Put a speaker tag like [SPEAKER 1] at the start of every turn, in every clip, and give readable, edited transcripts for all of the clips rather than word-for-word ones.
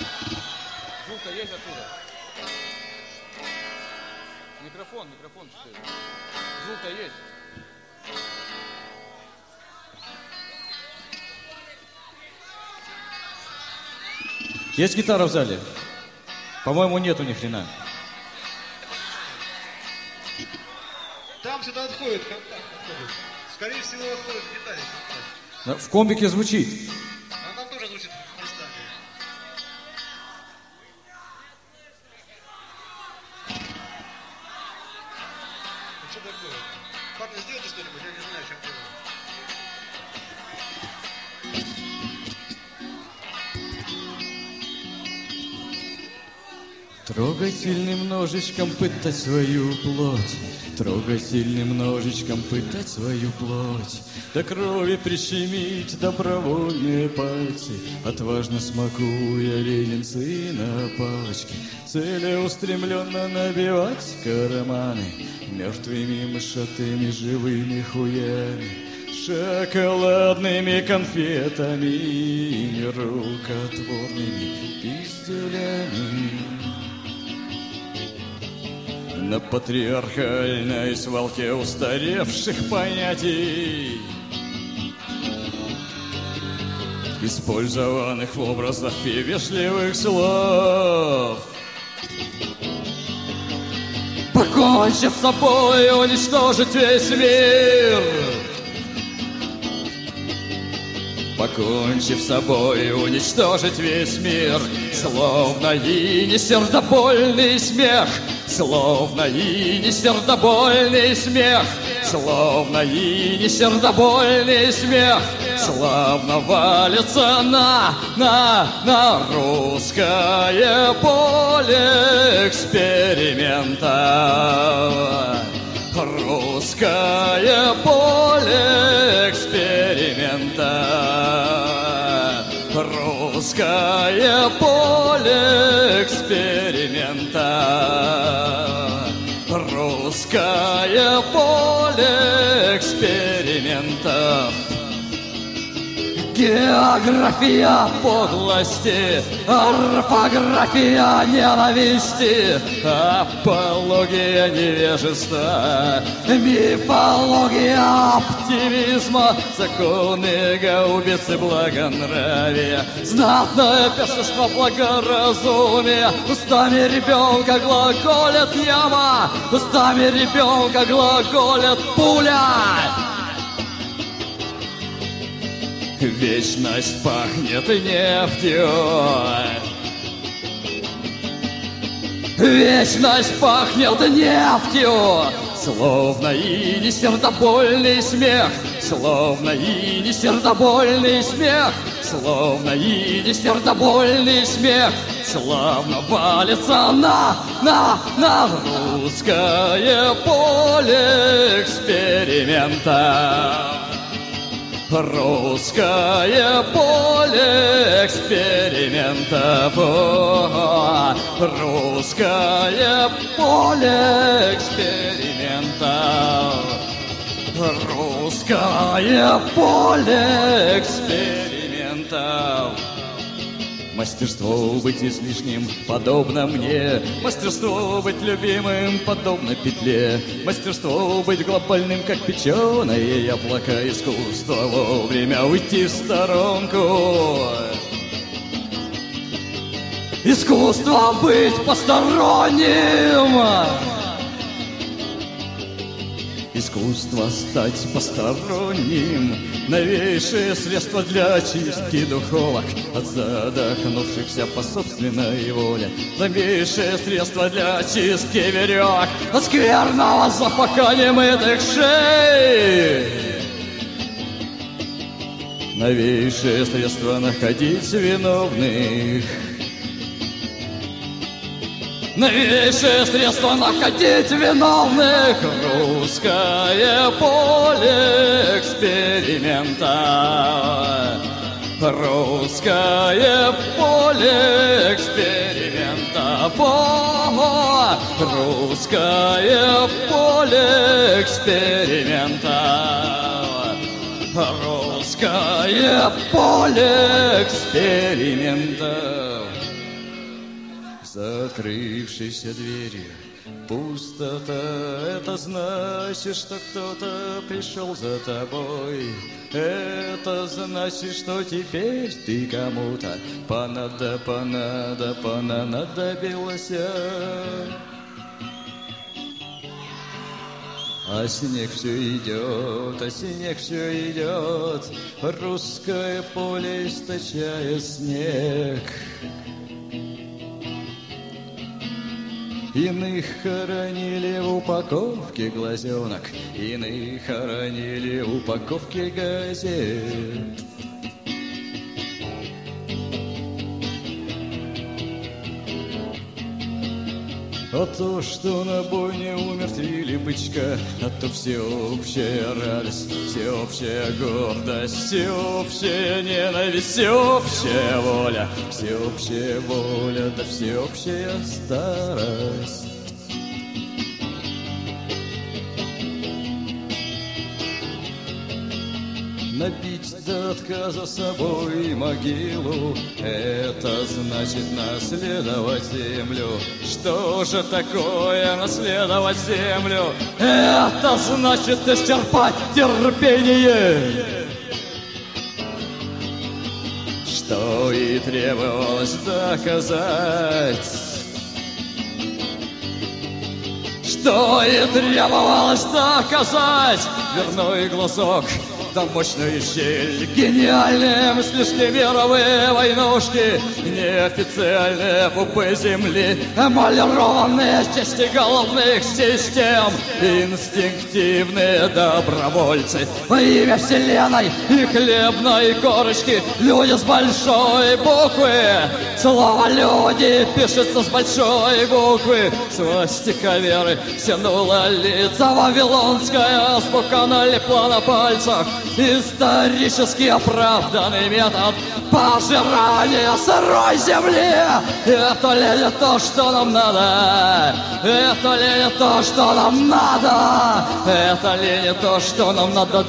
[SPEAKER 1] Звук-то есть оттуда? Микрофон, что это? Звук-то есть? Есть гитара в зале? По-моему, нету ни хрена.
[SPEAKER 2] Там сюда отходит контакт. Скорее всего, отходит к гитаре.
[SPEAKER 1] В комбике звучит.
[SPEAKER 2] А там тоже звучит местами. Что такое? Парни, сделайте что-нибудь, я не знаю, чем делать.
[SPEAKER 1] Трогательным ножичком пытать свою плоть, трогательным ножичком пытать свою плоть, до крови прищемить добровольные пальцы, отважно смакуя леденцы на палочке, целеустремленно набивать карманы мертвыми мышатыми живыми хуями, шоколадными конфетами и нерукотворными пиздюлями. На патриархальной свалке устаревших понятий, использованных в образах и вежливых слов, покончив с собой, уничтожить весь мир. Покончив с собой, уничтожить весь мир, словно и не сердобольный смех, словно и не сердобольный смех, словно и не сердобольный смех, славно валится на русское поле эксперимента. Русское поле эксперимента. Русское поле эксперимента. Русское поле эксперимента. География подлости, орфография ненависти, апология невежества, мифология оптимизма, законы гаубицы благонравия, знатное песочное благоразумие, устами ребенка глаголит яма, устами ребенка глаголит пуля. Вечность пахнет нефтью. Вечность пахнет нефтью. Словно и не сердобольный смех. Словно и не сердобольный смех. Словно и не сердобольный смех. Славно валится на русское поле эксперимента. Русское поле эксперимента. Русское поле эксперимента. Русское поле эксперимента. Мастерство быть излишним, подобно мне. Мастерство быть любимым, подобно петле. Мастерство быть глобальным, как печеное яблоко. Искусство вовремя уйти в сторонку. Искусство быть посторонним. Искусство стать посторонним. Новейшее средство для очистки духовок от задохнувшихся по собственной воле. Новейшее средство для очистки веревок от скверного запаха немытых шеи. Новейшее средство находить виновных. Новейшее средство находить виновных. Русское поле эксперимента. Русское поле эксперимента. Русское поле эксперимента. Русское поле эксперимента. За открывшейся дверью пустота, это значит, что кто-то пришел за тобой. Это значит, что теперь ты кому-то понадобился. А снег все идет, русское поле источает снег. Иных хоронили в упаковке глазенок, иных хоронили в упаковке газет. А то, что на бойне умертвили бычка, а то всеобщая радость, всеобщая гордость, всеобщая ненависть, всеобщая воля, да всеобщая старость. Набить до отказа собой могилу, это значит наследовать землю. Что же такое наследовать землю? Это значит исчерпать терпение, что и требовалось доказать. Что и требовалось доказать. Дверной глазок, да мощная щель, гениальные мыслишки, мировые войнушки, неофициальные пупы земли, эмалированные части головных систем, инстинктивные добровольцы во имя вселенной и хлебной корочки, люди с большой буквы. Слово «люди» пишется с большой буквы. Свастика веры стянула лица, вавилонская азбука налипла на пальцах. Исторически оправданный метод пожирания сырой земли. Это ли не то, что нам надо? Это ли не то, что нам надо? Это ли не то, что нам надо?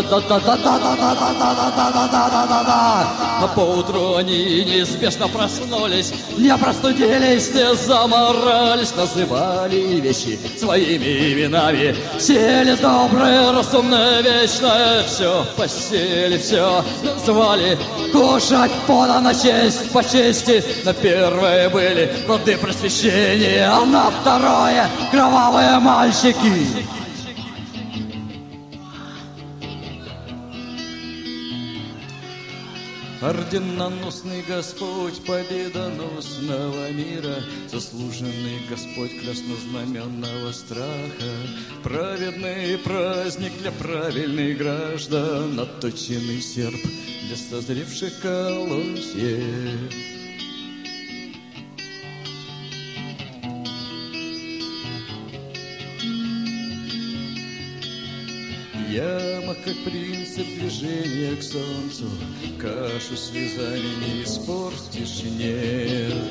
[SPEAKER 1] А поутру они неизбежно проснулись, не простудились, не заморались, называли вещи своими именами. Сели добрые, разумные, вечное, все в постели, все назвали. Кушать подано честь по чести. На первое были плоды просвещения, а на второе кровавые мальчики. Орденоносный Господь победоносного мира, заслуженный Господь краснознаменного страха, праведный праздник для правильных граждан, отточенный серп для созревших колосьев. Яма, как принцип движения к солнцу, кашу слезами не испортишь, нет.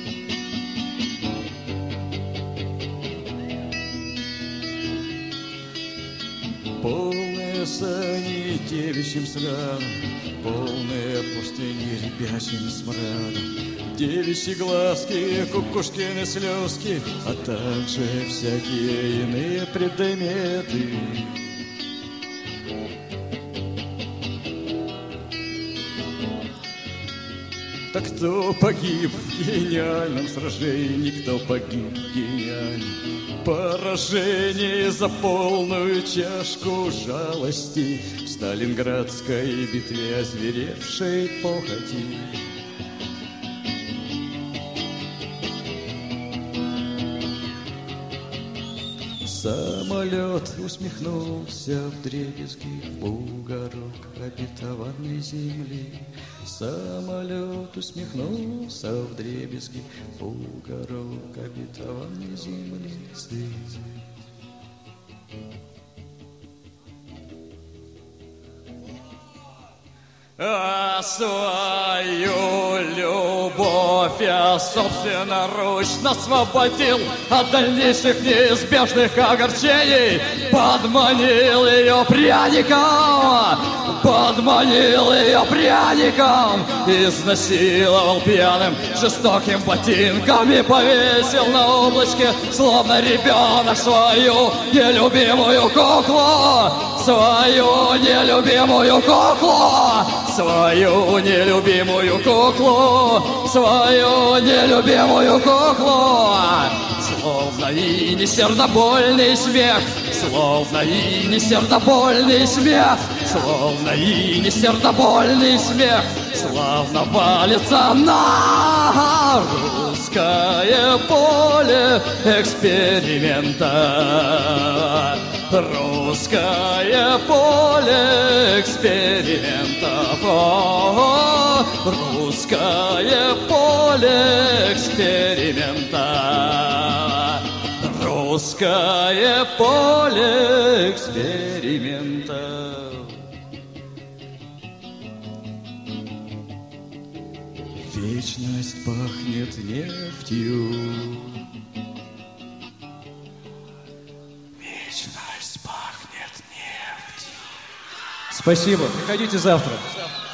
[SPEAKER 1] Полные сани девичьим срадом, полные пустыни ребячим смрадом, девичьи глазки, кукушкины слезки, а также всякие иные предметы. Так кто погиб в гениальном сражении, кто погиб в гениальном поражении за полную чашку жалости в Сталинградской битве озверевшей похоти. Самолет усмехнулся вдребезги в бугорок обетованной земли. Самолет усмехнулся вдребезги в бугорок обетованной земли. А свою любовь я собственноручно освободил от дальнейших неизбежных огорчений, подманил ее пряником,
[SPEAKER 3] Подманил ее пряником, изнасиловал пьяным, жестоким ботинком и повесил на облачке, словно ребенок, свою нелюбимую куклу. Свою нелюбимую куклу, свою нелюбимую куклу, свою нелюбимую куклу. Словно и не сердобольный смех, словно и не сердобольный смех, словно и не сердобольный смех, славно валится на русское поле эксперимента. Русское поле экспериментов. Русское поле эксперимента. Русское поле экспериментов. Вечность пахнет нефтью. Вечность пахнет нефтью.
[SPEAKER 1] Спасибо. Приходите завтра.